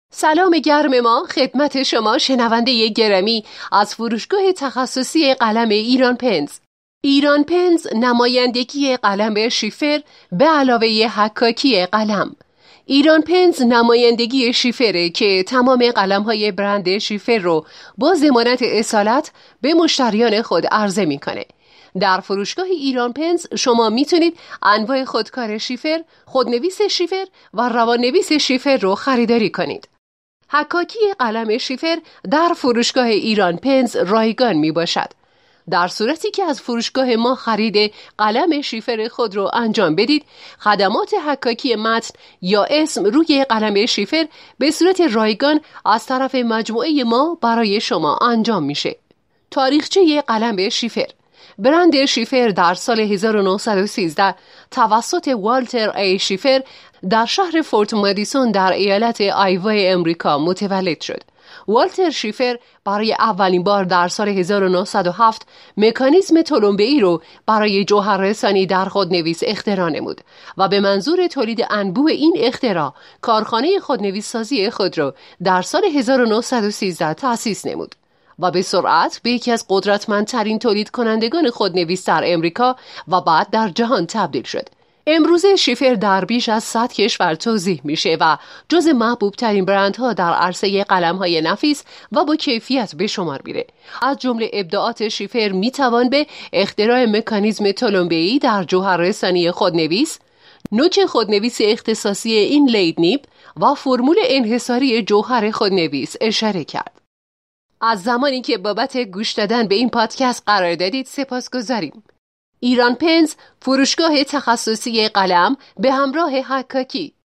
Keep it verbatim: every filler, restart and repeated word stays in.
سلام گرم ما خدمت شما شنونده گرامی از فروشگاه تخصصی قلم ایران پنز. ایران پنز نمایندگی قلم شیفر به علاوه حکاکی قلم. ایران پنز نمایندگی شیفره که تمام قلم‌های برند شیفر رو با ضمانت اصالت به مشتریان خود عرضه می‌کنه. در فروشگاه ایران پنز شما میتونید انواع خودکار شیفر، خودنویس شیفر و روان‌نویس شیفر رو خریداری کنید. حکاکی قلم شیفر در فروشگاه ایران پنز رایگان می باشد. در صورتی که از فروشگاه ما خرید قلم شیفر خود رو انجام بدید، خدمات حکاکی متن یا اسم روی قلم شیفر به صورت رایگان از طرف مجموعه ما برای شما انجام میشه. تاریخچه قلم شیفر. برند شیفر در سال هزار و نهصد و سیزده توسط والتر ای شیفر در شهر فورت مادیسون در ایالت آیوا امریکا متولد شد. والتر شیفر برای اولین بار در سال هزار و نهصد و هفت مکانیزم تلمبه‌ای رو برای جوهررسانی در خودنویس اختراع نمود و به منظور تولید انبوه این اختراع کارخانه خودنویس‌سازی خود را در سال هزار و نهصد و سیزده تأسیس نمود و به سرعت به یکی از قدرتمندترین تولید کنندگان خودنویس در امریکا و بعد در جهان تبدیل شد. امروزه شیفر در بیش از صد کشور توزیع میشه و جز محبوب ترین برندها در عرصه قلم‌های نفیس و با کیفیت به شمار میره. از جمله ابداعات شیفر میتوان به اختراع مکانیزم تلمبه‌ای در جوهررسانی خودنویس، نوک خودنویس اختصاصی این لید نیب و فرمول انحصاری جوهر خودنویس اشاره کرد. از زمانی که بابت گوش دادن به این پادکست قرار دادید سپاسگزاریم. ایران پنز، فروشگاه تخصصی قلم به همراه حکاکی.